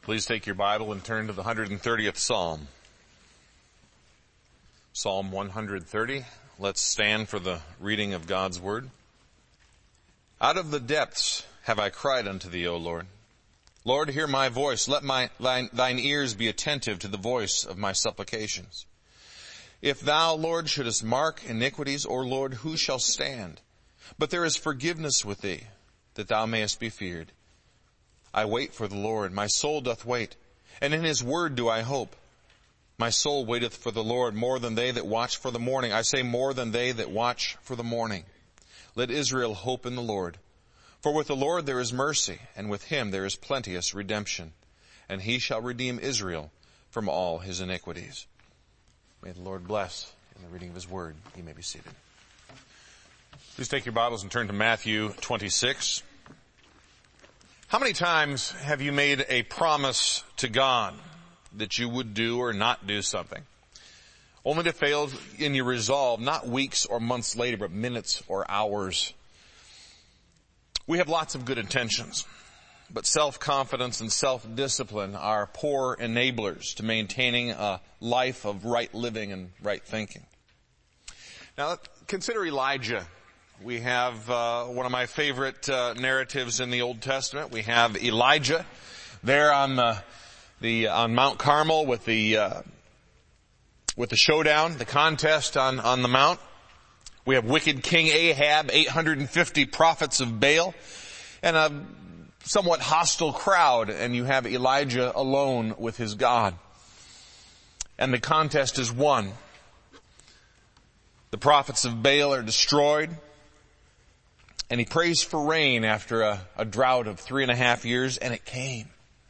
Please take your Bible and turn to the 130th Psalm. Psalm 130. Let's stand for the reading of God's Word. Out of the depths have I cried unto thee, O Lord. Lord, hear my voice. Let thine ears be attentive to the voice of my supplications. If thou, Lord, shouldest mark iniquities, O Lord, who shall stand? But there is forgiveness with thee, that thou mayest be feared. I wait for the Lord, my soul doth wait, and in his word do I hope. My soul waiteth for the Lord more than they that watch for the morning. I say more than they that watch for the morning. Let Israel hope in the Lord. For with the Lord there is mercy, and with him there is plenteous redemption. And he shall redeem Israel from all his iniquities. May the Lord bless in the reading of his word. You may be seated. Please take your Bibles and turn to Matthew 26. How many times have you made a promise to God that you would do or not do something, only to fail in your resolve, not weeks or months later, but minutes or hours? We have lots of good intentions, but self-confidence and self-discipline are poor enablers to maintaining a life of right living and right thinking. Now, consider Elijah. We have one of my favorite narratives in the Old Testament. We have Elijah there on Mount Carmel with the showdown, the contest on the mount. We have wicked King Ahab, 850 prophets of Baal, and a somewhat hostile crowd, and you have Elijah alone with his God. And the contest is won. The prophets of Baal are destroyed. And he prays for rain after a drought of 3.5 years, and it came.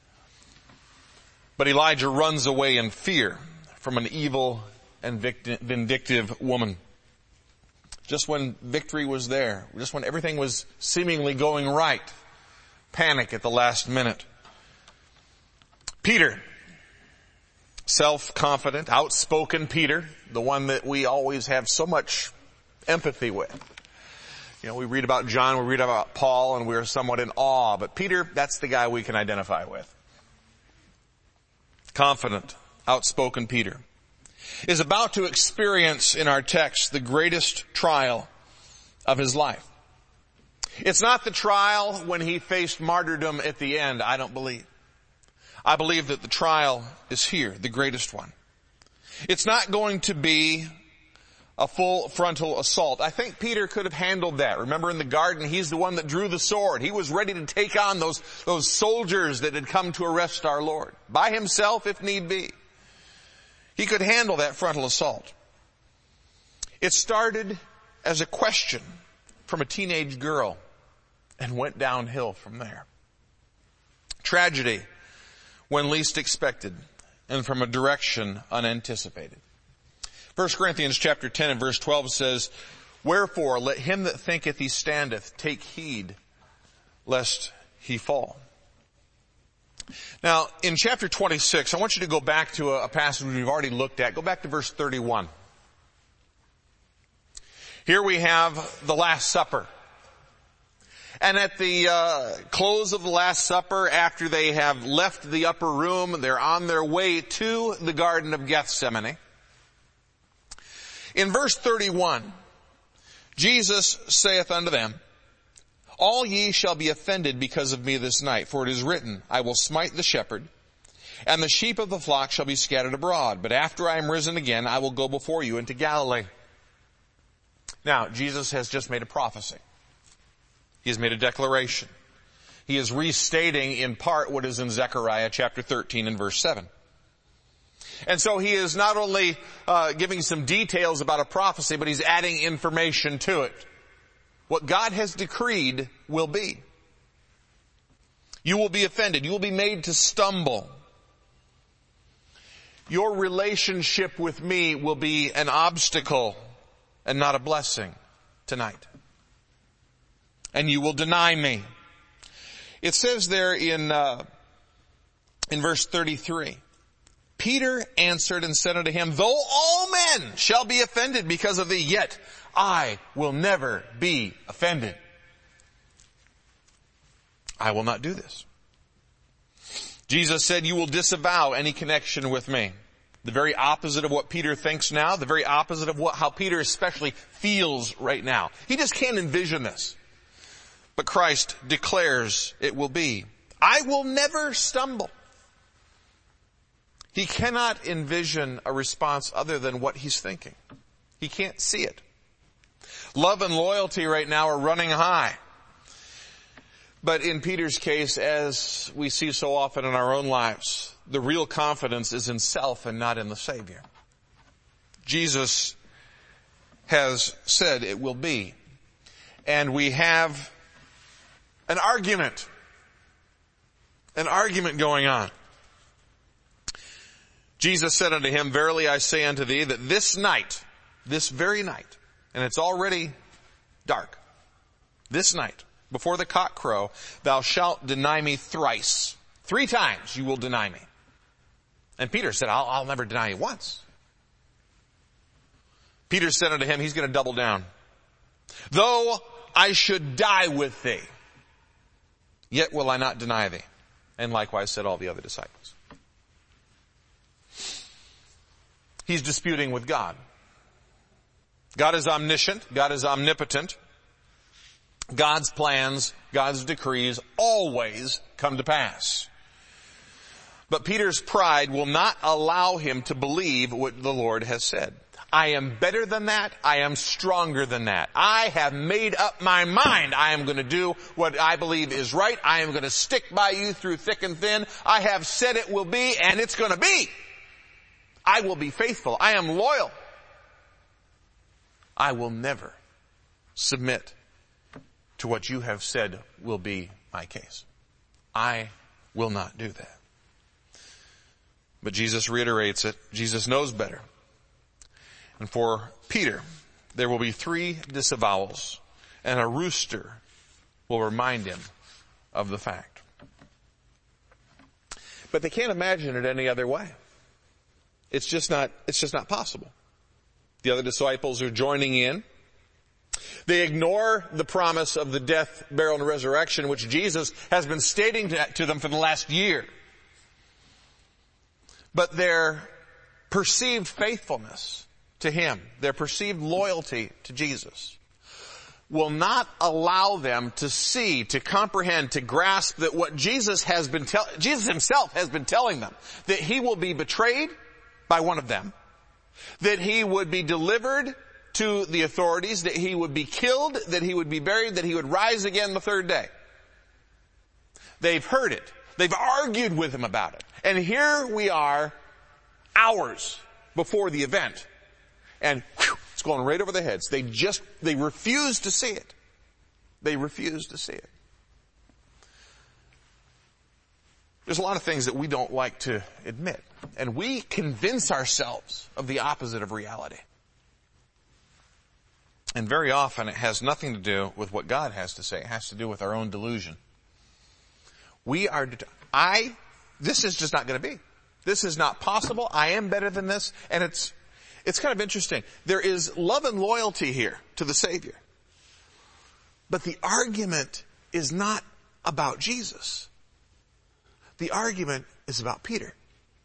But Elijah runs away in fear from an evil and vindictive woman. Just when victory was there, just when everything was seemingly going right, panic at the last minute. Peter, self-confident, outspoken Peter, the one that we always have so much empathy with. You know, we read about John, we read about Paul, and we're somewhat in awe. But Peter, that's the guy we can identify with. Confident, outspoken Peter is about to experience in our text the greatest trial of his life. It's not the trial when he faced martyrdom at the end, I don't believe. I believe that the trial is here, the greatest one. It's not going to be a full frontal assault. I think Peter could have handled that. Remember in the garden, he's the one that drew the sword. He was ready to take on those soldiers that had come to arrest our Lord. By himself, if need be. He could handle that frontal assault. It started as a question from a teenage girl and went downhill from there. Tragedy when least expected and from a direction unanticipated. 1 Corinthians chapter 10 and verse 12 says, Wherefore let him that thinketh he standeth take heed lest he fall. Now, in chapter 26, I want you to go back to a passage we've already looked at. Go back to verse 31. Here we have the Last Supper. And at the close of the Last Supper, after they have left the upper room, they're on their way to the Garden of Gethsemane. In verse 31, Jesus saith unto them, All ye shall be offended because of me this night, for it is written, I will smite the shepherd, and the sheep of the flock shall be scattered abroad. But after I am risen again, I will go before you into Galilee. Now, Jesus has just made a prophecy. He has made a declaration. He is restating in part what is in Zechariah chapter 13 and verse 7. And so he is not only giving some details about a prophecy, but he's adding information to it. What God has decreed will be. You will be offended. You will be made to stumble. Your relationship with me will be an obstacle and not a blessing tonight. And you will deny me. It says there in verse 33, Peter answered and said unto him, Though all men shall be offended because of thee, yet I will never be offended. I will not do this. Jesus said, you will disavow any connection with me. The very opposite of what Peter thinks now, the very opposite of how Peter especially feels right now. He just can't envision this. But Christ declares it will be. I will never stumble. He cannot envision a response other than what he's thinking. He can't see it. Love and loyalty right now are running high. But in Peter's case, as we see so often in our own lives, the real confidence is in self and not in the Savior. Jesus has said it will be. And we have an argument going on. Jesus said unto him, verily I say unto thee that this night, this very night, and it's already dark, this night, before the cock crow, thou shalt deny me thrice. 3 times you will deny me. And Peter said, I'll never deny you once. Peter said unto him, he's going to double down. Though I should die with thee, yet will I not deny thee. And likewise said all the other disciples. He's disputing with God. God is omniscient. God is omnipotent. God's plans, God's decrees always come to pass. But Peter's pride will not allow him to believe what the Lord has said. I am better than that. I am stronger than that. I have made up my mind. I am going to do what I believe is right. I am going to stick by you through thick and thin. I have said it will be, and it's going to be. I will be faithful. I am loyal. I will never submit to what you have said will be my case. I will not do that. But Jesus reiterates it. Jesus knows better. And for Peter, there will be 3 disavowals, and a rooster will remind him of the fact. But they can't imagine it any other way. It's just not possible. The other disciples are joining in. They ignore the promise of the death, burial, and resurrection, which Jesus has been stating to them for the last year. But their perceived faithfulness to Him, their perceived loyalty to Jesus, will not allow them to see, to comprehend, to grasp that what Jesus Himself has been telling them, that He will be betrayed by one of them, that He would be delivered to the authorities, that He would be killed, that He would be buried, that He would rise again the 3rd day. They've heard it. They've argued with Him about it. And here we are, hours before the event. And it's going right over their heads. They refuse to see it. They refuse to see it. There's a lot of things that we don't like to admit. And we convince ourselves of the opposite of reality. And very often it has nothing to do with what God has to say. It has to do with our own delusion. This is just not going to be. This is not possible. I am better than this. And it's kind of interesting. There is love and loyalty here to the Savior. But the argument is not about Jesus. The argument is about Peter.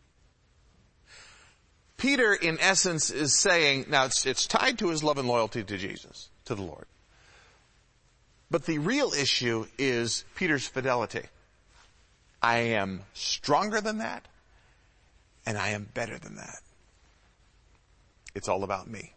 Peter, in essence, is saying, now it's tied to his love and loyalty to Jesus, to the Lord. But the real issue is Peter's fidelity. I am stronger than that, and I am better than that. It's all about me.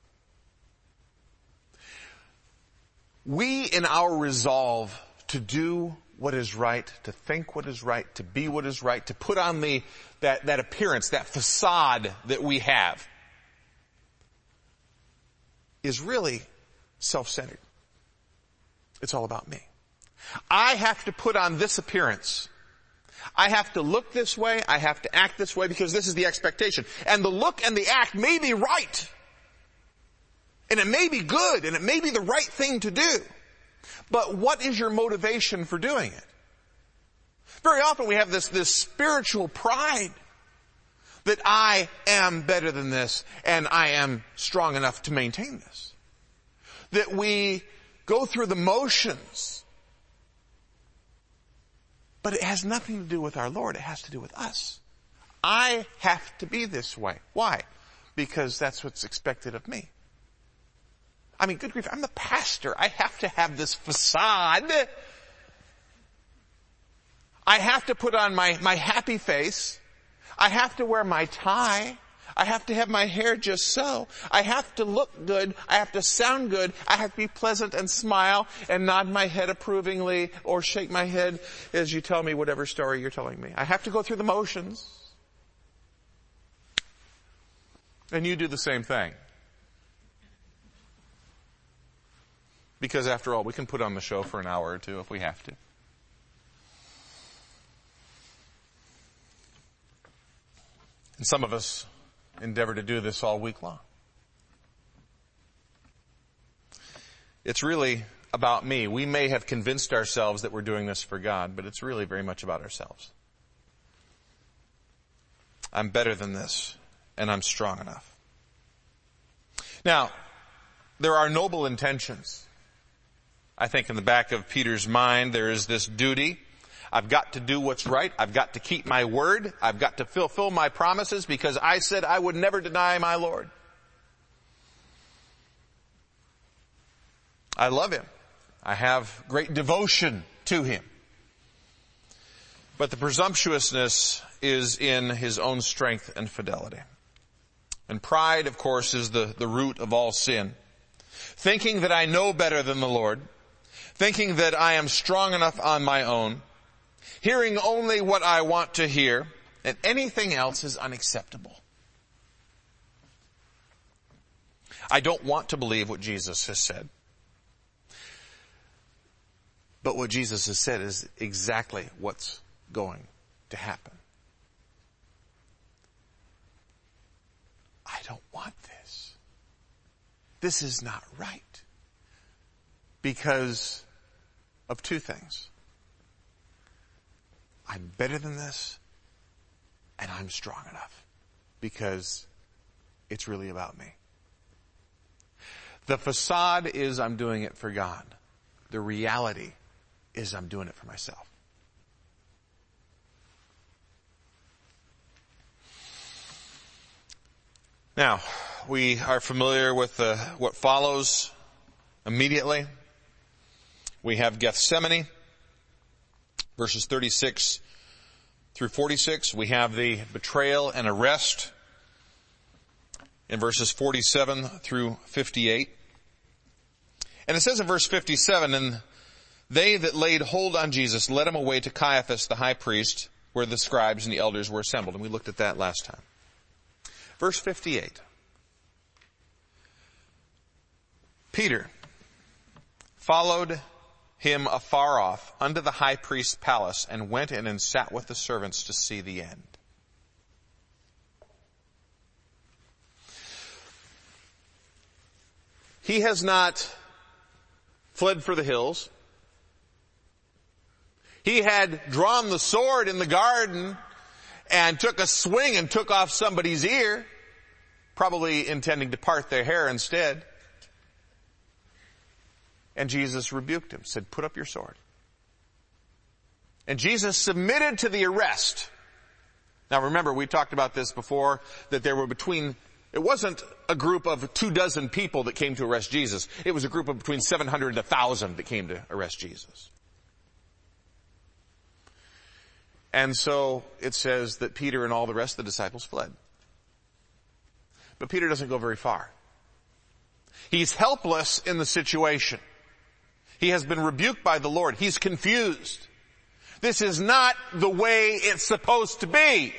We, in our resolve to do what is right, to think what is right, to be what is right, to put on that appearance, that facade that we have, is really self-centered. It's all about me. I have to put on this appearance. I have to look this way. I have to act this way because this is the expectation. And the look and the act may be right. And it may be good. And it may be the right thing to do. But what is your motivation for doing it? Very often we have this spiritual pride that I am better than this and I am strong enough to maintain this. That we go through the motions But it has nothing to do with our Lord. It has to do with us. I have to be this way. Why? Because that's what's expected of me. I mean, good grief, I'm the pastor. I have to have this facade. I have to put on my happy face. I have to wear my tie. I have to have my hair just so. I have to look good. I have to sound good. I have to be pleasant and smile and nod my head approvingly or shake my head as you tell me whatever story you're telling me. I have to go through the motions. And you do the same thing. Because after all, we can put on the show for an hour or two if we have to. And some of us endeavor to do this all week long. It's really about me. We may have convinced ourselves that we're doing this for God, but it's really very much about ourselves. I'm better than this, and I'm strong enough. Now, there are noble intentions. I think in the back of Peter's mind there is this duty. I've got to do what's right. I've got to keep my word. I've got to fulfill my promises because I said I would never deny my Lord. I love him. I have great devotion to him. But the presumptuousness is in his own strength and fidelity. And pride, of course, is the root of all sin. Thinking that I know better than the Lord. Thinking that I am strong enough on my own. Hearing only what I want to hear, and anything else is unacceptable. I don't want to believe what Jesus has said. But what Jesus has said is exactly what's going to happen. I don't want this. This is not right. Because of two things. I'm better than this, and I'm strong enough, because it's really about me. The facade is I'm doing it for God. The reality is I'm doing it for myself. Now, we are familiar with what follows immediately. We have Gethsemane. Verses 36 through 46, we have the betrayal and arrest in verses 47 through 58. And it says in verse 57, and they that laid hold on Jesus led him away to Caiaphas the high priest, where the scribes and the elders were assembled. And we looked at that last time. Verse 58. Peter followed him afar off unto the high priest's palace and went in and sat with the servants to see the end. He has not fled for the hills. He had drawn the sword in the garden and took a swing and took off somebody's ear, probably intending to part their hair instead. And Jesus rebuked him, said, put up your sword. And Jesus submitted to the arrest. Now remember, we talked about this before, that there were it wasn't a group of 24 people that came to arrest Jesus. It was a group of between 700 and 1,000 that came to arrest Jesus. And so it says that Peter and all the rest of the disciples fled. But Peter doesn't go very far. He's helpless in the situation. He has been rebuked by the Lord. He's confused. This is not the way it's supposed to be.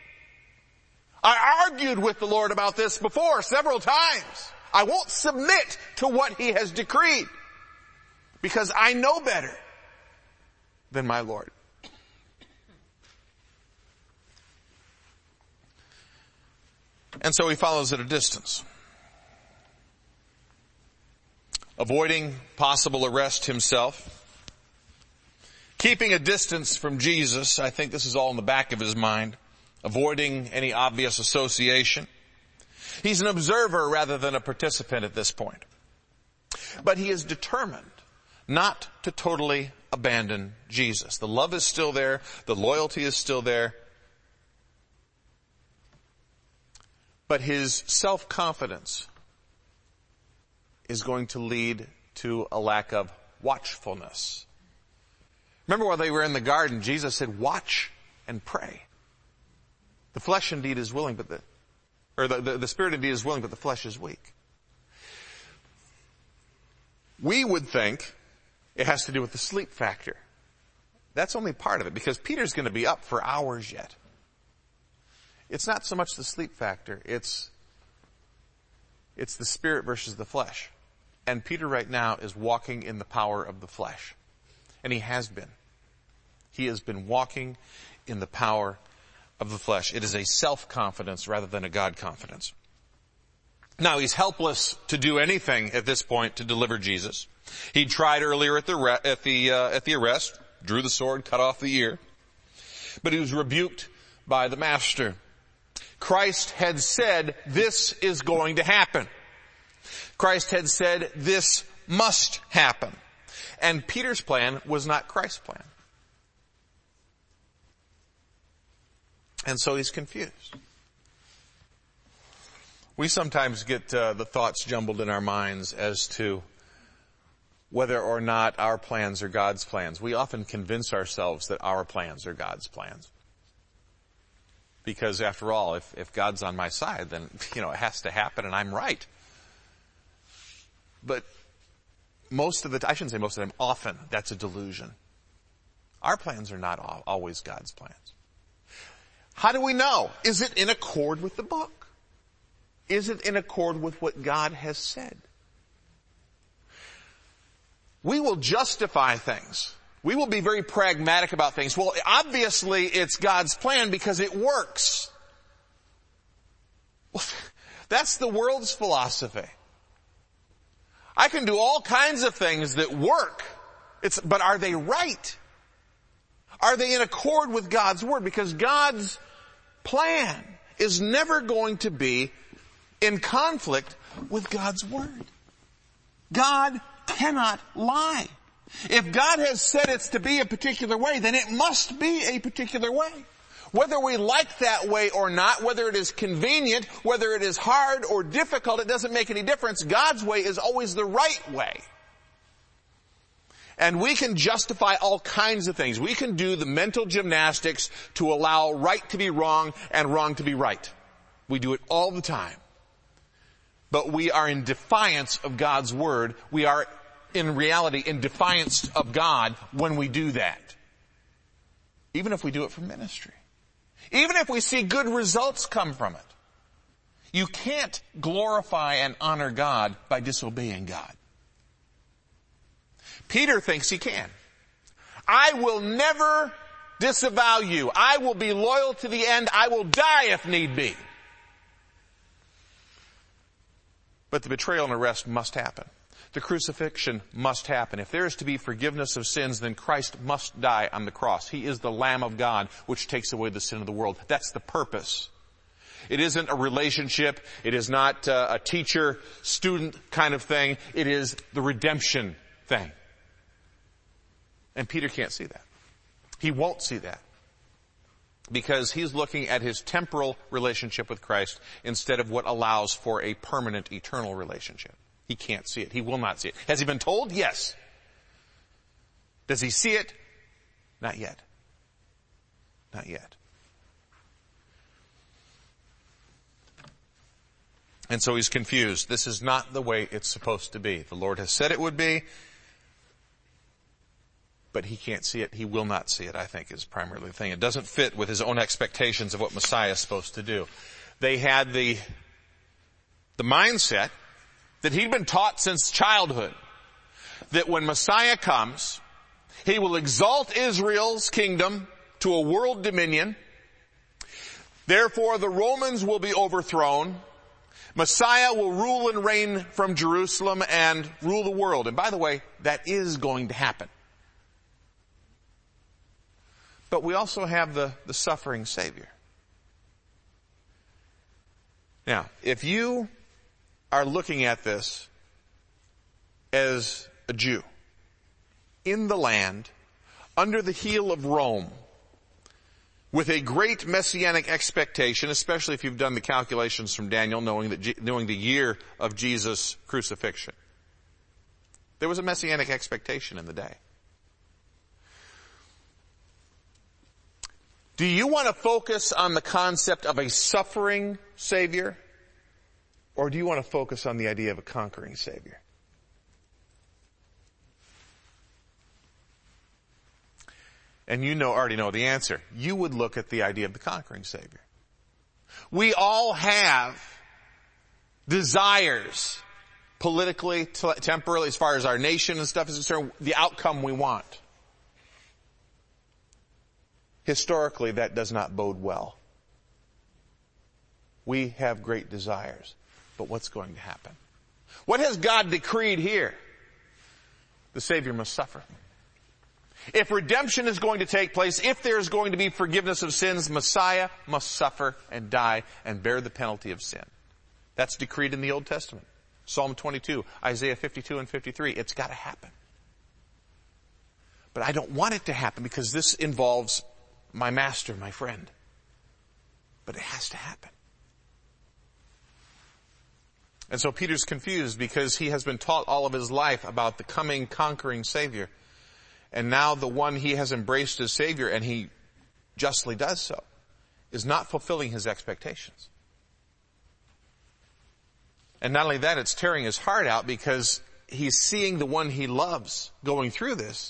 I argued with the Lord about this before several times. I won't submit to what he has decreed because I know better than my Lord. And so he follows at a distance, avoiding possible arrest himself, keeping a distance from Jesus. I think this is all in the back of his mind, avoiding any obvious association. He's an observer rather than a participant at this point. But he is determined not to totally abandon Jesus. The love is still there. The loyalty is still there. But his self-confidence is going to lead to a lack of watchfulness. Remember while they were in the garden, Jesus said, watch and pray. The flesh indeed is willing, but the spirit indeed is willing, but the flesh is weak. We would think it has to do with the sleep factor. That's only part of it, because Peter's going to be up for hours yet. It's not so much the sleep factor, it's the spirit versus the flesh. And Peter right now is walking in the power of the flesh. And he has been. He has been walking in the power of the flesh. It is a self-confidence rather than a God-confidence. Now, he's helpless to do anything at this point to deliver Jesus. He tried earlier at the arrest, drew the sword, cut off the ear. But he was rebuked by the master. Christ had said, this is going to happen. Christ had said, this must happen. And Peter's plan was not Christ's plan. And so he's confused. We sometimes get the thoughts jumbled in our minds as to whether or not our plans are God's plans. We often convince ourselves that our plans are God's plans. Because after all, if God's on my side, then, it has to happen and I'm right. But I shouldn't say most of the time, often that's a delusion. Our plans are not always God's plans. How do we know? Is it in accord with the book? Is it in accord with what God has said? We will justify things. We will be very pragmatic about things. Well, obviously it's God's plan because it works. Well, that's the world's philosophy. I can do all kinds of things that work. But are they right? Are they in accord with God's word? Because God's plan is never going to be in conflict with God's word. God cannot lie. If God has said it's to be a particular way, then it must be a particular way. Whether we like that way or not, whether it is convenient, whether it is hard or difficult, it doesn't make any difference. God's way is always the right way. And we can justify all kinds of things. We can do the mental gymnastics to allow right to be wrong and wrong to be right. We do it all the time. But we are in defiance of God's word. We are in reality in defiance of God when we do that. Even if we do it for ministry. Even if we see good results come from it. You can't glorify and honor God by disobeying God. Peter thinks he can. I will never disavow you. I will be loyal to the end. I will die if need be. But the betrayal and arrest must happen. The crucifixion must happen. If there is to be forgiveness of sins, then Christ must die on the cross. He is the Lamb of God which takes away the sin of the world. That's the purpose. It isn't a relationship. It is not a teacher-student kind of thing. It is the redemption thing. And Peter can't see that. He won't see that. Because he's looking at his temporal relationship with Christ instead of what allows for a permanent, eternal relationship. He can't see it. He will not see it. Has he been told? Yes. Does he see it? Not yet. Not yet. And so he's confused. This is not the way it's supposed to be. The Lord has said it would be, but he can't see it. He will not see it, I think, is primarily the thing. It doesn't fit with his own expectations of what Messiah is supposed to do. They had the mindset that he'd been taught since childhood, that when Messiah comes, he will exalt Israel's kingdom to a world dominion. Therefore, the Romans will be overthrown. Messiah will rule and reign from Jerusalem and rule the world. And by the way, that is going to happen. But we also have the suffering Savior. Now, if you are looking at this as a Jew, in the land under the heel of Rome with a great messianic expectation, especially if you've done the calculations from Daniel, knowing the year of Jesus' crucifixion. There was a messianic expectation in the day. Do you want to focus on the concept of a suffering Savior? Or do you want to focus on the idea of a conquering Savior? And you already know the answer. You would look at the idea of the conquering Savior. We all have desires, politically, temporally, as far as our nation and stuff is concerned, the outcome we want. Historically, that does not bode well. We have great desires. But what's going to happen? What has God decreed here? The Savior must suffer. If redemption is going to take place, if there is going to be forgiveness of sins, Messiah must suffer and die and bear the penalty of sin. That's decreed in the Old Testament. Psalm 22, Isaiah 52 and 53. It's got to happen. But I don't want it to happen because this involves my master, my friend. But it has to happen. And so Peter's confused because he has been taught all of his life about the coming conquering Savior. And now the one he has embraced as Savior, and he justly does so, is not fulfilling his expectations. And not only that, it's tearing his heart out because he's seeing the one he loves going through this.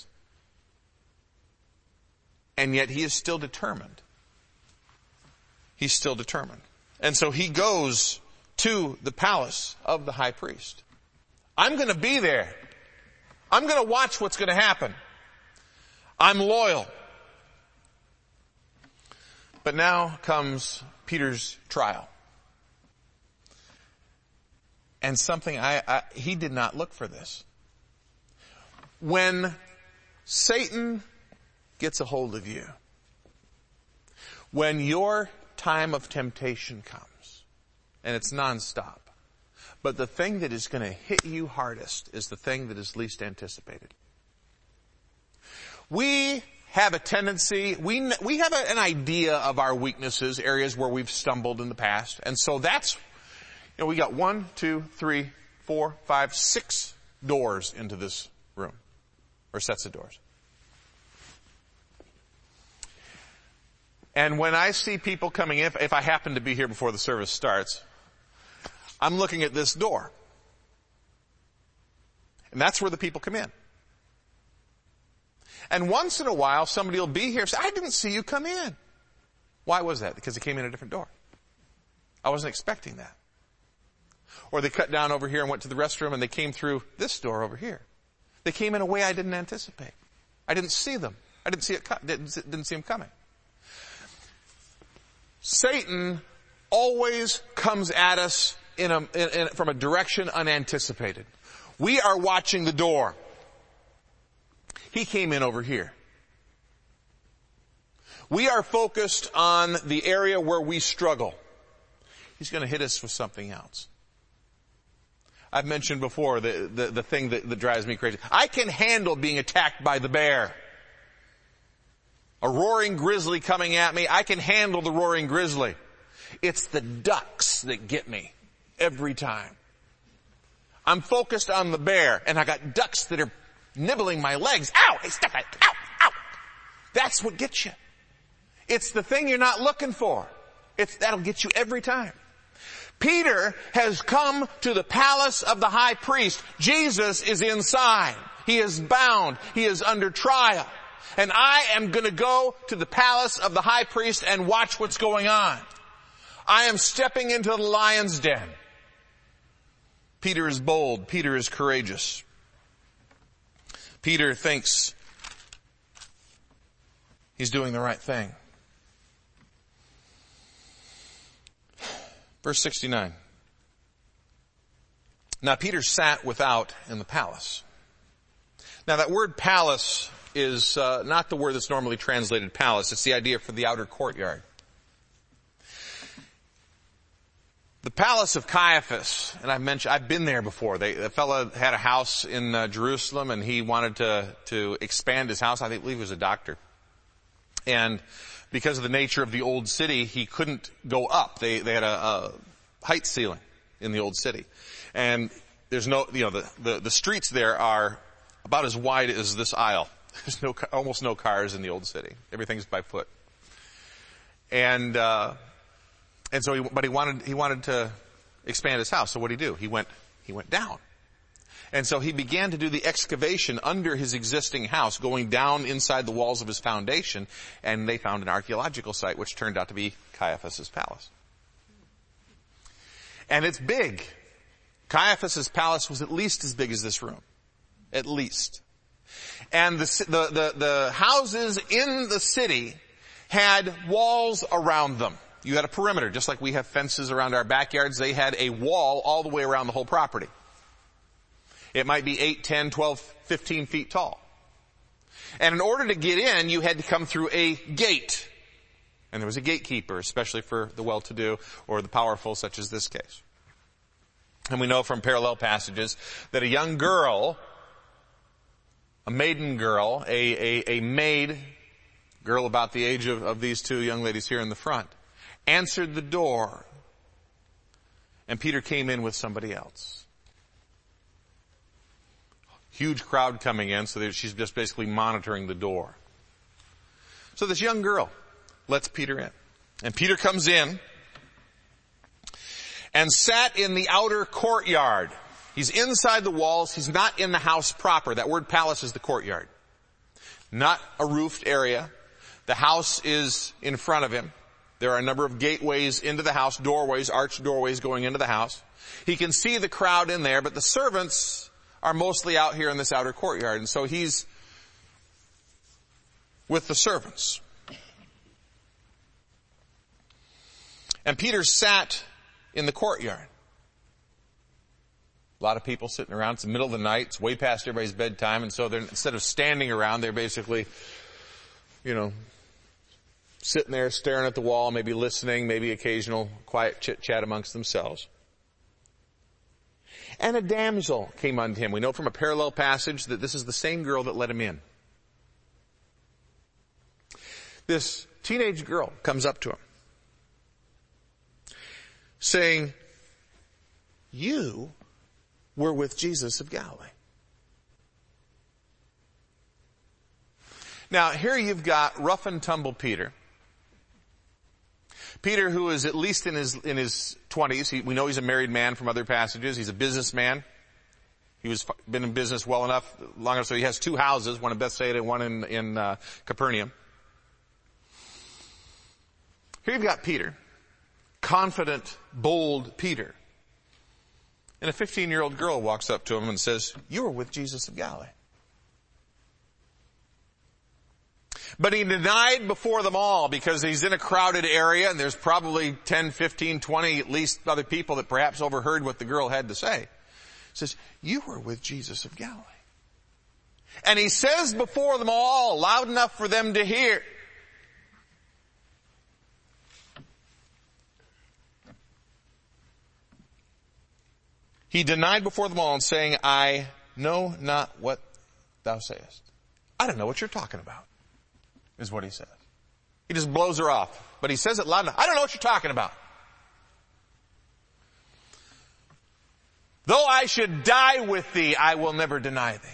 And yet he is still determined. He's still determined. And so he goes to the palace of the high priest. I'm going to be there. I'm going to watch what's going to happen. I'm loyal. But now comes Peter's trial. And something he did not look for this. When Satan gets a hold of you, when your time of temptation comes, and it's nonstop, but the thing that is going to hit you hardest is the thing that is least anticipated. We have a tendency, we have an idea of our weaknesses, areas where we've stumbled in the past, and so that's, we got 1, 2, 3, 4, 5, 6 doors into this room, or sets of doors. And when I see people coming in, if I happen to be here before the service starts, I'm looking at this door. And that's where the people come in. And once in a while, somebody will be here and say, I didn't see you come in. Why was that? Because they came in a different door. I wasn't expecting that. Or they cut down over here and went to the restroom and they came through this door over here. They came in a way I didn't anticipate. I didn't see them. I didn't see them coming. Satan always comes at us from a direction unanticipated. We are watching the door. He came in over here. We are focused on the area where we struggle. He's going to hit us with something else. I've mentioned before the thing that drives me crazy. I can handle being attacked by the bear. A roaring grizzly coming at me, I can handle the roaring grizzly. It's the ducks that get me every time. I'm focused on the bear, and I got ducks that are nibbling my legs. Ow! Hey, step it! Ow! Ow! That's what gets you. It's the thing you're not looking for. That'll get you every time. Peter has come to the palace of the high priest. Jesus is inside. He is bound. He is under trial. And I am going to go to the palace of the high priest and watch what's going on. I am stepping into the lion's den. Peter is bold. Peter is courageous. Peter thinks he's doing the right thing. Verse 69. Now Peter sat without in the palace. Now that word palace is not the word that's normally translated palace. It's the idea for the outer courtyard. The palace of Caiaphas, and I've been there before. The fellow had a house in Jerusalem, and he wanted to expand his house. I believe he was a doctor. And because of the nature of the old city, he couldn't go up. They had a height ceiling in the old city. And there's the streets there are about as wide as this aisle. There's almost no cars in the old city. Everything's by foot. And so he wanted to expand his house. So what did he do? He went down. And so he began to do the excavation under his existing house, going down inside the walls of his foundation, and they found an archaeological site which turned out to be Caiaphas's palace. And it's big. Caiaphas's palace was at least as big as this room. At least. And the houses in the city had walls around them. You had a perimeter, just like we have fences around our backyards. They had a wall all the way around the whole property. It might be 8, 10, 12, 15 feet tall. And in order to get in, you had to come through a gate. And there was a gatekeeper, especially for the well-to-do or the powerful, such as this case. And we know from parallel passages that a young girl, a maiden girl, a maid, girl about the age of these two young ladies here in the front, answered the door. And Peter came in with somebody else. Huge crowd coming in, so she's just basically monitoring the door. So this young girl lets Peter in. And Peter comes in and sat in the outer courtyard. He's inside the walls. He's not in the house proper. That word palace is the courtyard. Not a roofed area. The house is in front of him. There are a number of gateways into the house, doorways, arched doorways going into the house. He can see the crowd in there, but the servants are mostly out here in this outer courtyard. And so he's with the servants. And Peter sat in the courtyard. A lot of people sitting around. It's the middle of the night. It's way past everybody's bedtime. And so instead of standing around, they're basically, sitting there staring at the wall, maybe listening, maybe occasional quiet chit-chat amongst themselves. And a damsel came unto him. We know from a parallel passage that this is the same girl that let him in. This teenage girl comes up to him, saying, "You were with Jesus of Galilee." Now, here you've got rough and tumble Peter. Peter, who is at least in his 20s, we know he's a married man from other passages. He's a businessman. He's been in business long enough, so he has two houses, one in Bethsaida and one in Capernaum. Here you've got Peter, confident, bold Peter. And a 15-year-old girl walks up to him and says, "You were with Jesus of Galilee." But he denied before them all because he's in a crowded area and there's probably 10, 15, 20 at least other people that perhaps overheard what the girl had to say. He says, "You were with Jesus of Galilee." And he says before them all, loud enough for them to hear, he denied before them all and saying, "I know not what thou sayest." I don't know what you're talking about, is what he says. He just blows her off. But he says it loud enough. I don't know what you're talking about. "Though I should die with thee, I will never deny thee."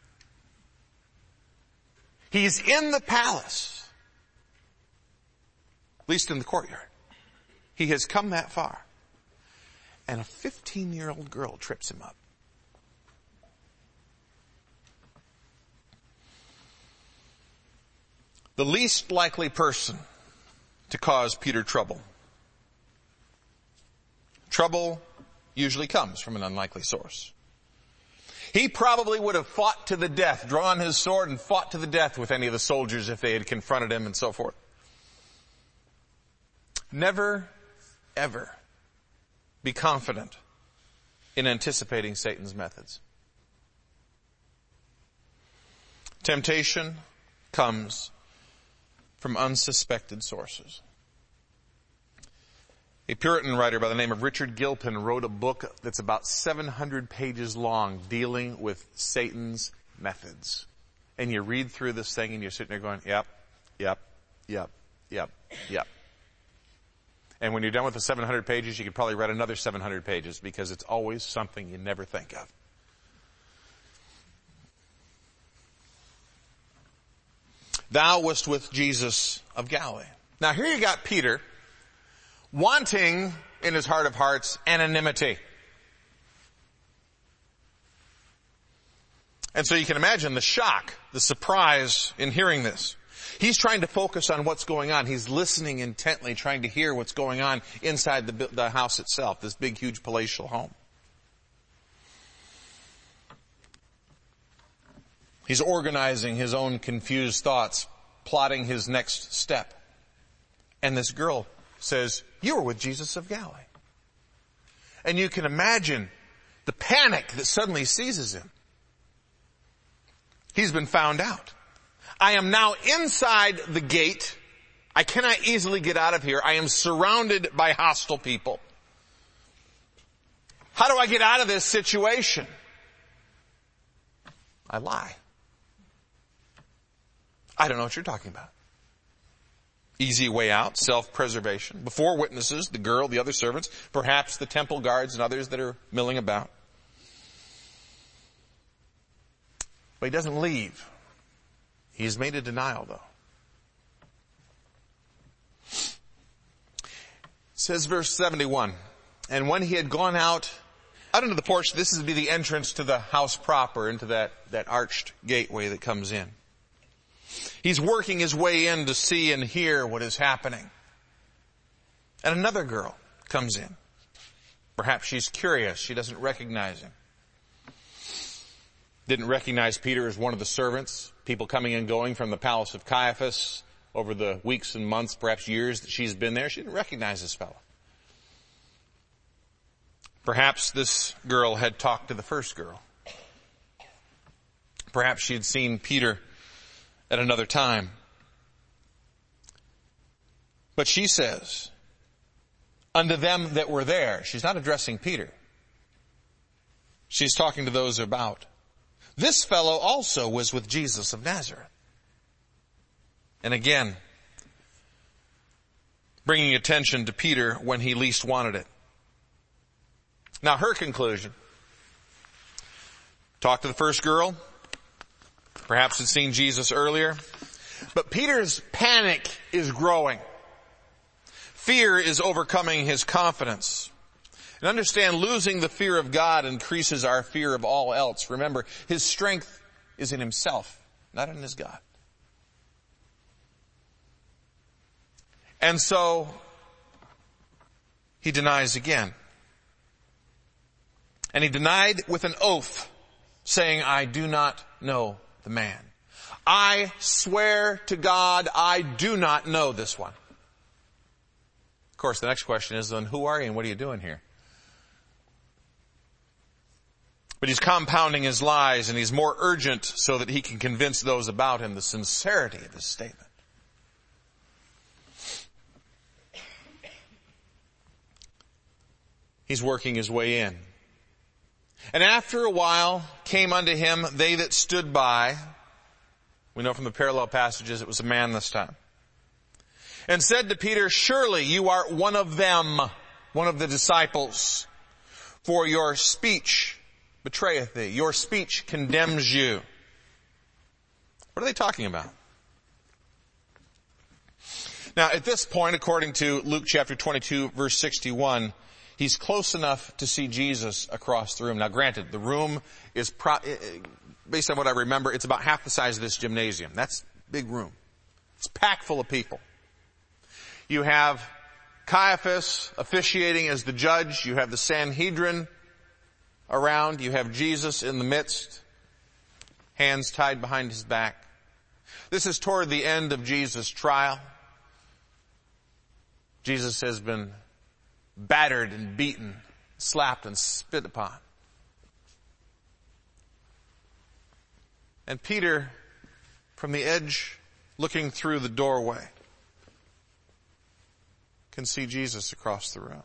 He's in the palace. At least in the courtyard. He has come that far. And a 15-year-old girl trips him up. The least likely person to cause Peter trouble. Trouble usually comes from an unlikely source. He probably would have fought to the death, drawn his sword and fought to the death with any of the soldiers if they had confronted him and so forth. Never, ever be confident in anticipating Satan's methods. Temptation comes from unsuspected sources. A Puritan writer by the name of Richard Gilpin wrote a book that's about 700 pages long dealing with Satan's methods. And you read through this thing and you're sitting there going, yep, yep, yep, yep, yep. And when you're done with the 700 pages, you could probably read another 700 pages because it's always something you never think of. Thou wast with Jesus of Galilee. Now here you got Peter wanting in his heart of hearts anonymity. And so you can imagine the shock, the surprise in hearing this. He's trying to focus on what's going on. He's listening intently, trying to hear what's going on inside the house itself, this big, huge palatial home. He's organizing his own confused thoughts, plotting his next step. And this girl says, "You were with Jesus of Galilee." And you can imagine the panic that suddenly seizes him. He's been found out. I am now inside the gate. I cannot easily get out of here. I am surrounded by hostile people. How do I get out of this situation? I lie. I don't know what you're talking about. Easy way out, self-preservation. Before witnesses, the girl, the other servants, perhaps the temple guards and others that are milling about. But he doesn't leave. He's made a denial, though. It says verse 71, and when he had gone out into the porch, this would be the entrance to the house proper, into that arched gateway that comes in. He's working his way in to see and hear what is happening. And another girl comes in. Perhaps she's curious. She doesn't recognize him. Didn't recognize Peter as one of the servants, people coming and going from the palace of Caiaphas over the weeks and months, perhaps years that she's been there. She didn't recognize this fellow. Perhaps this girl had talked to the first girl. Perhaps she had seen Peter at another time. But she says, unto them that were there. She's not addressing Peter. She's talking to those about. This fellow also was with Jesus of Nazareth. And again, bringing attention to Peter when he least wanted it. Now her conclusion. Talked to the first girl. Perhaps had seen Jesus earlier. But Peter's panic is growing. Fear is overcoming his confidence. And understand, losing the fear of God increases our fear of all else. Remember, his strength is in himself, not in his God. And so, he denies again. And he denied with an oath, saying, I do not know the man. I swear to God, I do not know this one. Of course, the next question is, then who are you and what are you doing here? But he's compounding his lies, and he's more urgent so that he can convince those about him the sincerity of his statement. He's working his way in. And after a while came unto him they that stood by. We know from the parallel passages it was a man this time. And said to Peter, surely you are one of them, one of the disciples, for your speech betrayeth thee. Your speech condemns you. What are they talking about? Now, at this point, according to Luke chapter 22, verse 61, he's close enough to see Jesus across the room. Now, granted, the room is, based on what I remember, it's about half the size of this gymnasium. That's a big room. It's packed full of people. You have Caiaphas officiating as the judge. You have the Sanhedrin around. You have Jesus in the midst, hands tied behind his back. This is toward the end of Jesus' trial. Jesus has been battered and beaten, slapped and spit upon. And Peter, from the edge, looking through the doorway, can see Jesus across the room.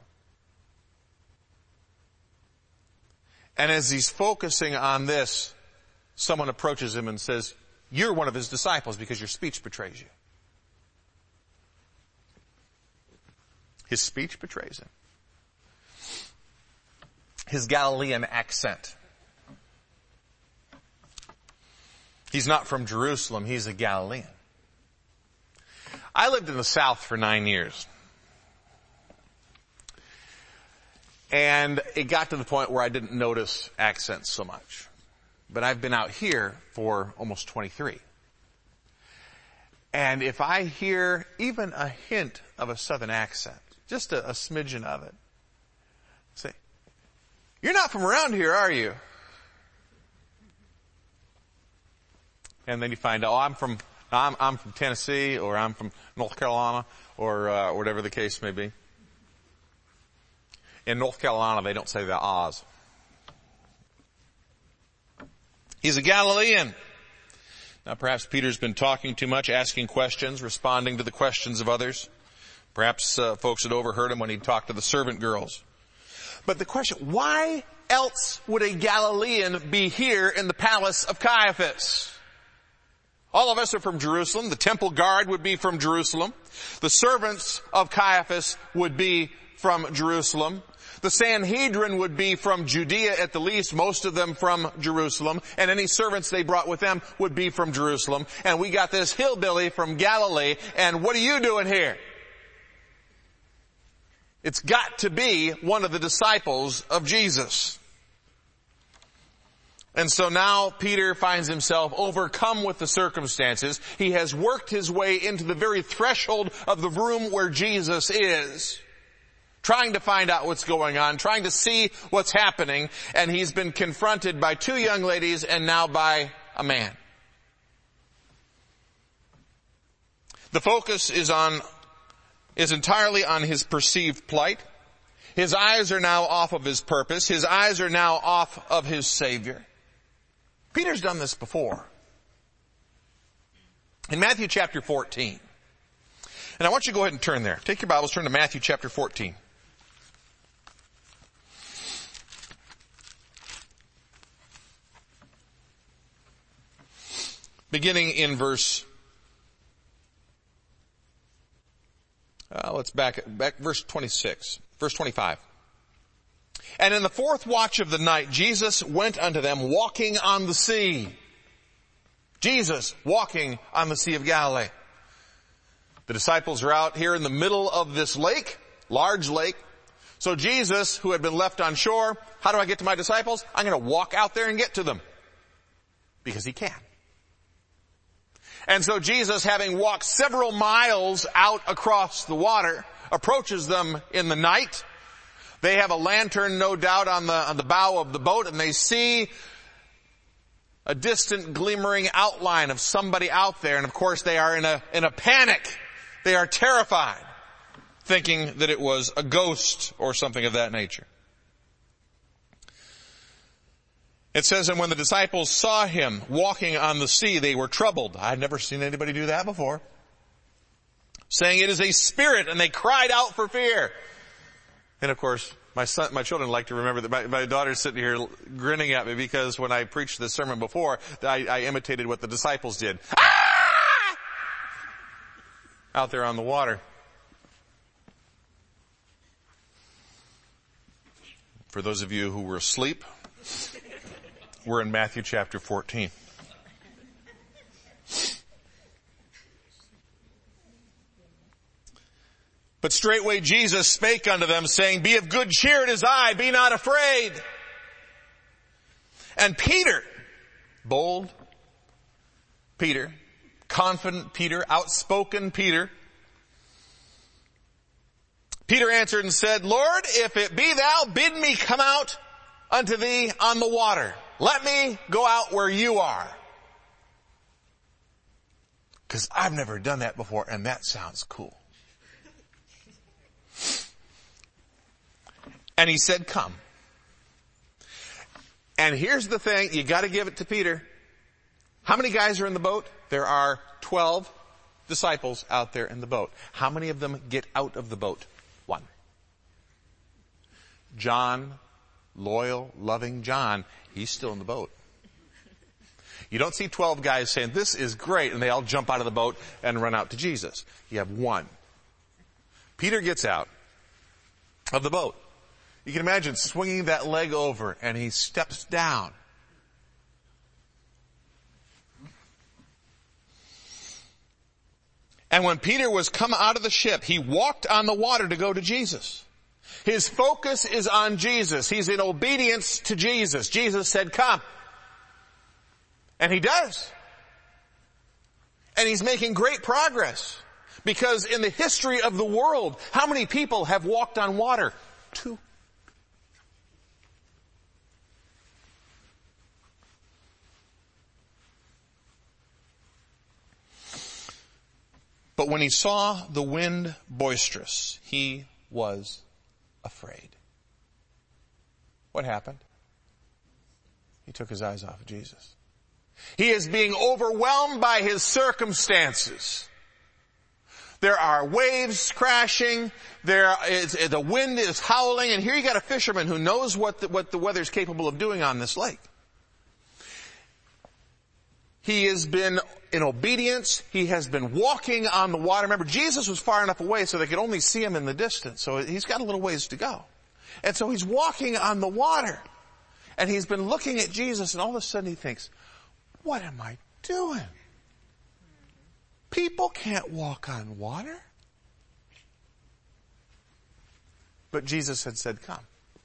And as he's focusing on this, someone approaches him and says, "You're one of his disciples because your speech betrays you." His speech betrays him. His Galilean accent. He's not from Jerusalem, he's a Galilean. I lived in the South for 9 years. And it got to the point where I didn't notice accents so much. But I've been out here for almost 23. And if I hear even a hint of a Southern accent, just a smidgen of it, say, "You're not from around here, are you?" And then you find out, I'm from Tennessee, or I'm from North Carolina, or whatever the case may be. In North Carolina, they don't say the Oz. He's a Galilean. Now perhaps Peter's been talking too much, asking questions, responding to the questions of others. Perhaps folks had overheard him when he talked to the servant girls. But the question, why else would a Galilean be here in the palace of Caiaphas? All of us are from Jerusalem. The temple guard would be from Jerusalem. The servants of Caiaphas would be from Jerusalem. The Sanhedrin would be from Judea at the least, most of them from Jerusalem. And any servants they brought with them would be from Jerusalem. And we got this hillbilly from Galilee. And what are you doing here? It's got to be one of the disciples of Jesus. And so now Peter finds himself overcome with the circumstances. He has worked his way into the very threshold of the room where Jesus is, trying to find out what's going on, trying to see what's happening, and he's been confronted by two young ladies and now by a man. The focus is entirely on his perceived plight. His eyes are now off of his purpose. His eyes are now off of his Savior. Peter's done this before. In Matthew chapter 14. And I want you to go ahead and turn there. Take your Bibles, turn to Matthew chapter 14. Beginning in verse, let's back verse 26, verse 25. And in the fourth watch of the night, Jesus went unto them walking on the sea. Jesus walking on the Sea of Galilee. The disciples are out here in the middle of this lake, large lake. So Jesus, who had been left on shore, how do I get to my disciples? I'm going to walk out there and get to them. Because he can. And so Jesus, having walked several miles out across the water, approaches them in the night. They have a lantern, no doubt, on the bow of the boat, and they see a distant glimmering outline of somebody out there. And of course they are in a panic. They are terrified, thinking that it was a ghost or something of that nature. It says, and when the disciples saw him walking on the sea, they were troubled. I'd never seen anybody do that before. Saying, "It is a spirit," and they cried out for fear. And of course, my children like to remember that my daughter's sitting here grinning at me because when I preached this sermon before, I imitated what the disciples did. Ah! Out there on the water. For those of you who were asleep, we're in Matthew chapter 14. But straightway Jesus spake unto them, saying, "Be of good cheer, it is I, be not afraid." And Peter, bold Peter, confident Peter, outspoken Peter, Peter answered and said, "Lord, if it be thou, bid me come out unto thee on the water. Let me go out where you are." Because I've never done that before, and that sounds cool. And he said, "Come." And here's the thing, you gotta give it to Peter. How many guys are in the boat? There are 12 disciples out there in the boat. How many of them get out of the boat? One. John, loyal, loving John, he's still in the boat. You don't see 12 guys saying, this is great, and they all jump out of the boat and run out to Jesus. You have one. Peter gets out of the boat. You can imagine swinging that leg over, and he steps down. And when Peter was come out of the ship, he walked on the water to go to Jesus. His focus is on Jesus. He's in obedience to Jesus. Jesus said, come. And he does. And he's making great progress. Because in the history of the world, how many people have walked on water? 2. But when he saw the wind boisterous, he was afraid. What happened? He took his eyes off of Jesus. He is being overwhelmed by his circumstances. There are waves crashing. The wind is howling. And here you got a fisherman who knows what the weather's capable of doing on this lake. He has been in obedience. He has been walking on the water. Remember, Jesus was far enough away so they could only see him in the distance. So he's got a little ways to go. And so he's walking on the water. And he's been looking at Jesus, and all of a sudden he thinks, what am I doing? People can't walk on water. But Jesus had said, come.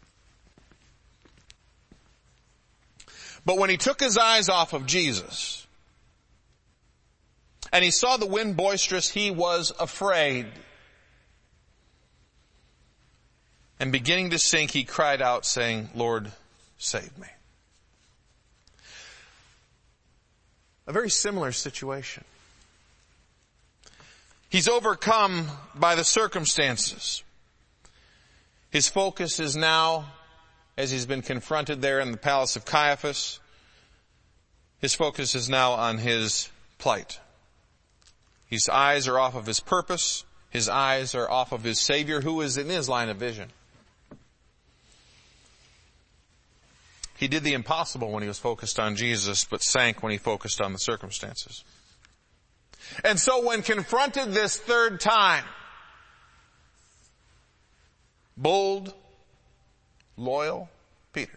But when he took his eyes off of Jesus, and he saw the wind boisterous, he was afraid. And beginning to sink, he cried out, saying, Lord, save me. A very similar situation. He's overcome by the circumstances. His focus is now, as he's been confronted there in the palace of Caiaphas, his focus is now on his plight. His eyes are off of his purpose. His eyes are off of his Savior, who is in his line of vision. He did the impossible when he was focused on Jesus, but sank when he focused on the circumstances. And so when confronted this third time, bold, loyal Peter.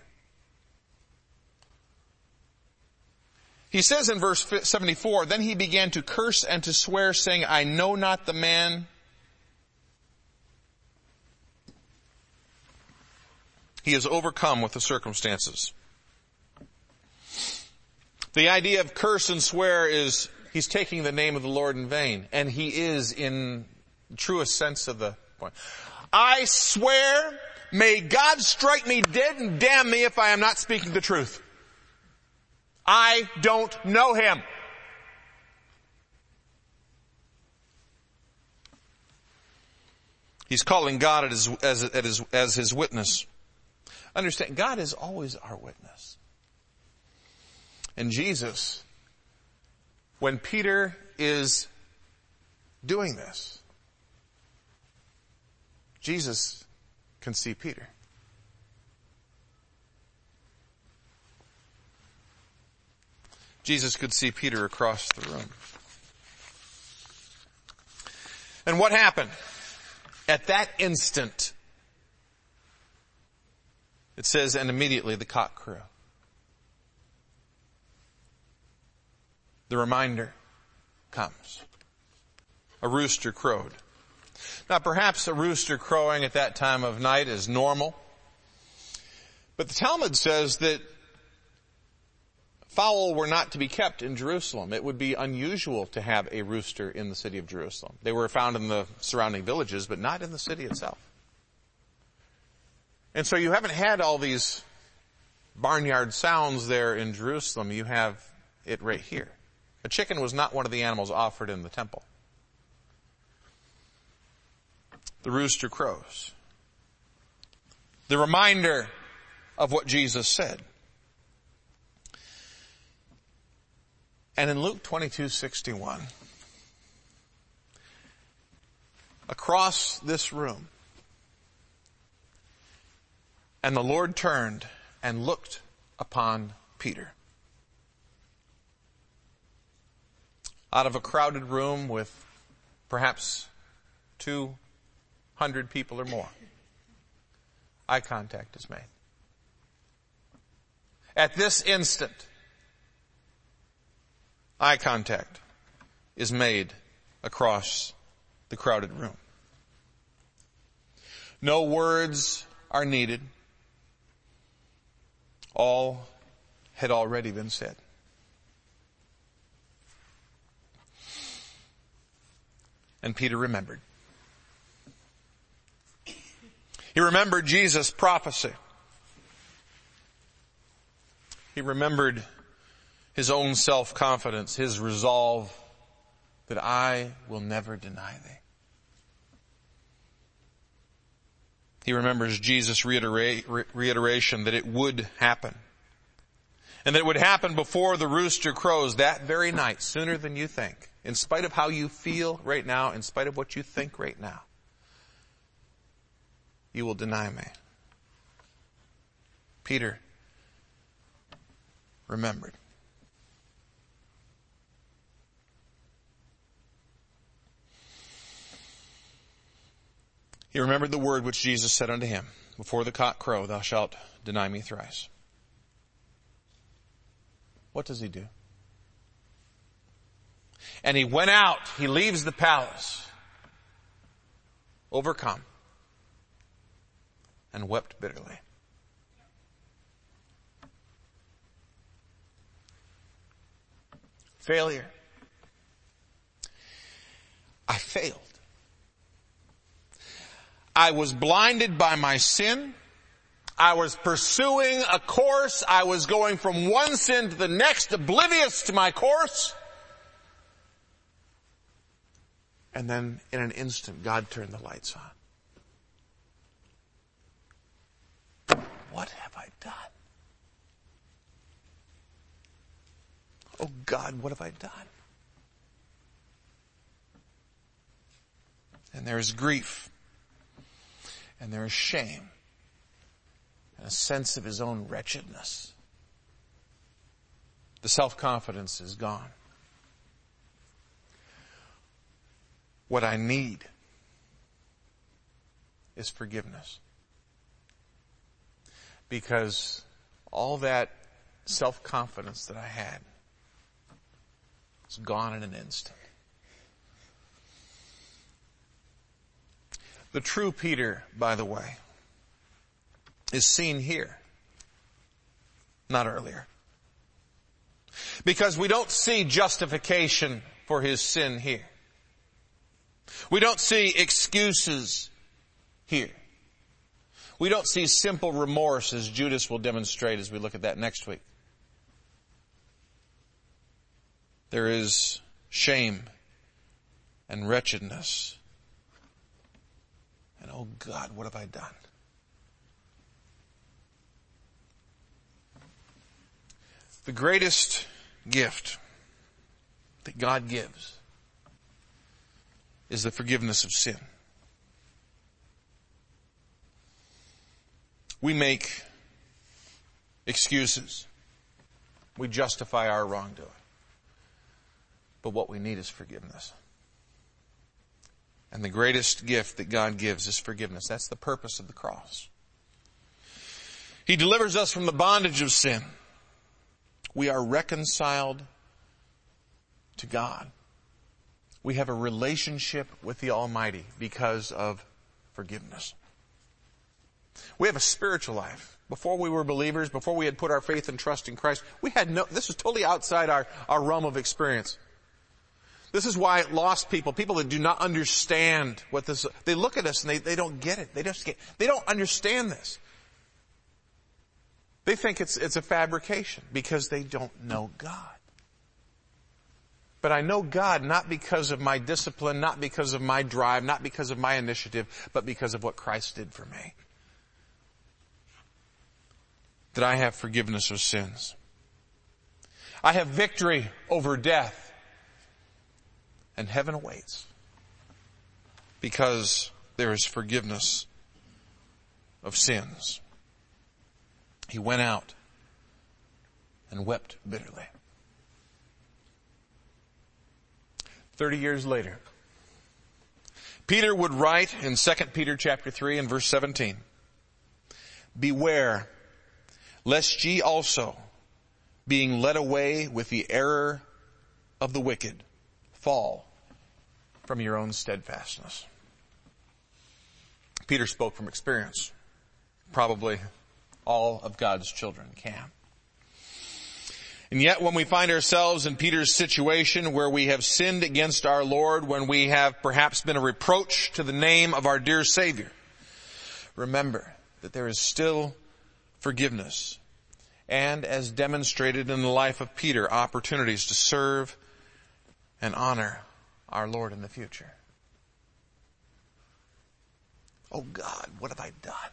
He says in verse 74, then he began to curse and to swear, saying, I know not the man. He is overcome with the circumstances. The idea of curse and swear is he's taking the name of the Lord in vain. And he is in the truest sense of the point. I swear, may God strike me dead and damn me if I am not speaking the truth. I don't know him. He's calling God as his witness. Understand, God is always our witness. And Jesus, when Peter is doing this, Jesus can see Peter. Jesus could see Peter across the room. And what happened? At that instant, it says, and immediately the cock crew. The reminder comes. A rooster crowed. Now perhaps a rooster crowing at that time of night is normal. But the Talmud says that fowl were not to be kept in Jerusalem. It would be unusual to have a rooster in the city of Jerusalem. They were found in the surrounding villages, but not in the city itself. And so you haven't had all these barnyard sounds there in Jerusalem. You have it right here. A chicken was not one of the animals offered in the temple. The rooster crows. The reminder of what Jesus said. And in Luke 22:61, across this room, And the Lord turned and looked upon Peter. Out of a crowded room with perhaps 200 people or more, eye contact is made. At this instant, eye contact is made across the crowded room. No words are needed. All had already been said. And Peter remembered. He remembered Jesus' prophecy. He remembered his own self-confidence, his resolve that I will never deny thee. He remembers Jesus' reiteration that it would happen. And that it would happen before the rooster crows that very night, sooner than you think. In spite of how you feel right now, in spite of what you think right now, you will deny me. Peter remembered. He remembered the word which Jesus said unto him, before the cock crow, thou shalt deny me thrice. What does he do? And he went out, he leaves the palace, overcome, and wept bitterly. Failure. I failed. I was blinded by my sin. I was pursuing a course. I was going from one sin to the next, oblivious to my course. And then in an instant, God turned the lights on. What have I done? Oh God, what have I done? And there is grief. And there is shame. And a sense of his own wretchedness. The self-confidence is gone. What I need is forgiveness. Because all that self-confidence that I had is gone in an instant. The true Peter, by the way, is seen here, not earlier. Because we don't see justification for his sin here. We don't see excuses here. We don't see simple remorse, as Judas will demonstrate as we look at that next week. There is shame and wretchedness. And oh God, what have I done? The greatest gift that God gives is the forgiveness of sin. We make excuses. We justify our wrongdoing. But what we need is forgiveness. And the greatest gift that God gives is forgiveness. That's the purpose of the cross. He delivers us from the bondage of sin. We are reconciled to God. We have a relationship with the Almighty because of forgiveness. We have a spiritual life. Before we were believers, before we had put our faith and trust in Christ, this was totally outside our realm of experience. This is why lost people that do not understand what this, they look at us and they don't get it. They don't understand this. They think it's a fabrication because they don't know God. But I know God not because of my discipline, not because of my drive, not because of my initiative, but because of what Christ did for me. That I have forgiveness of sins. I have victory over death. And heaven awaits. Because there is forgiveness of sins. he went out and wept bitterly. 30 years later, Peter would write in 2 Peter chapter 3 and verse 17, "Beware, lest ye also, being led away with the error of the wicked, fall from your own steadfastness." Peter spoke from experience. Probably all of God's children can. And yet when we find ourselves in Peter's situation where we have sinned against our Lord, when we have perhaps been a reproach to the name of our dear Savior, remember that there is still forgiveness. And as demonstrated in the life of Peter, opportunities to serve and honor our Lord in the future. Oh God, what have I done?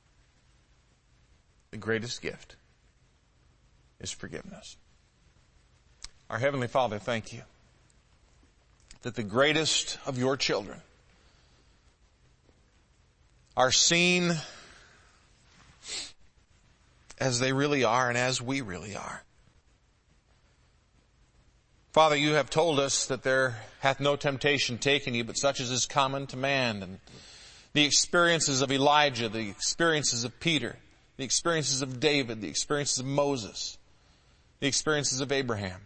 The greatest gift is forgiveness. Our Heavenly Father, thank you that the greatest of your children are seen as they really are and as we really are. Father, you have told us that there hath no temptation taken you, but such as is common to man. And the experiences of Elijah, the experiences of Peter, the experiences of David, the experiences of Moses, the experiences of Abraham,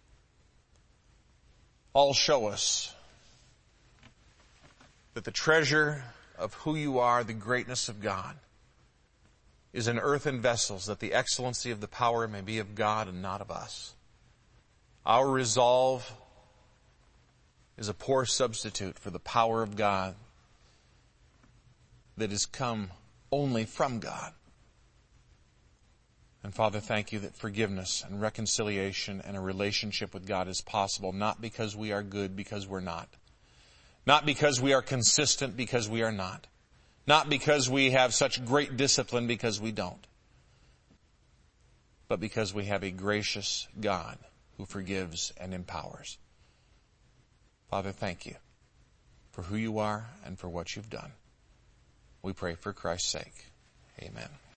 all show us that the treasure of who you are, the greatness of God, is in earthen vessels, that the excellency of the power may be of God and not of us. Our resolve is a poor substitute for the power of God that has come only from God. And Father, thank you that forgiveness and reconciliation and a relationship with God is possible, not because we are good, because we're not. Not because we are consistent, because we are not. Not because we have such great discipline, because we don't. But because we have a gracious God who forgives and empowers. Father, thank you for who you are and for what you've done. We pray for Christ's sake. Amen.